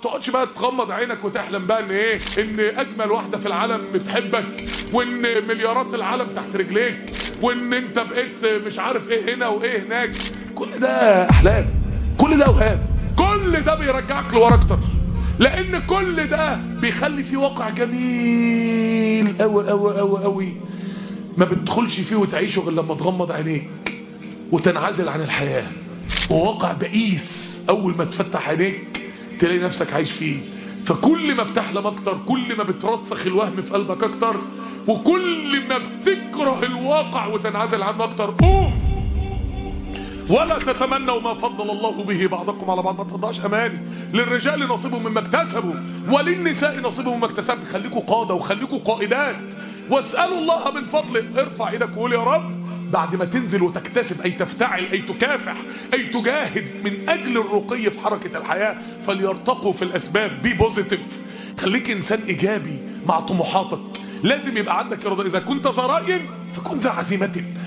تقعدش بقى تغمض عينك وتحلم بقى ان ايه، ان اجمل واحدة في العالم بتحبك، وان مليارات العالم تحت رجليك، وان انت بقيت مش عارف ايه هنا وايه هناك. كل ده احلام، كل ده اوهام، كل ده بيرجعك لورا اكتر، لان كل ده بيخلي فيه واقع جميل قوي قوي قوي قوي ما بتدخلش فيه وتعيشه غير لما تغمض عينيك وتنعزل عن الحياة، وواقع بئيس اول ما تفتح عينيك تلاقي نفسك عايش فيه. فكل ما بتحلم اكتر، كل ما بترسخ الوهم في قلبك اكتر، وكل ما بتكره الواقع وتنعزل عنه اكتر. قوم ولا تتمنوا ما فضل الله به بعضكم على بعض. ما تضعش اماني. للرجال نصيب مما اكتسبوا وللنساء نصيب مما اكتسبوا. خليكوا قادة وخليكوا قائدات، واسألوا الله من فضله. ارفع ايدك وقول يا رب بعد ما تنزل وتكتسب، اي تفتعل، اي تكافح، اي تجاهد من اجل الرقي في حركة الحياة، فليرتقوا في الاسباب. بي بوزيتيف، خليك انسان ايجابي مع طموحاتك. لازم يبقى عندك إرادة. إذا كنت ذا رأي فكن ذا عزيمة.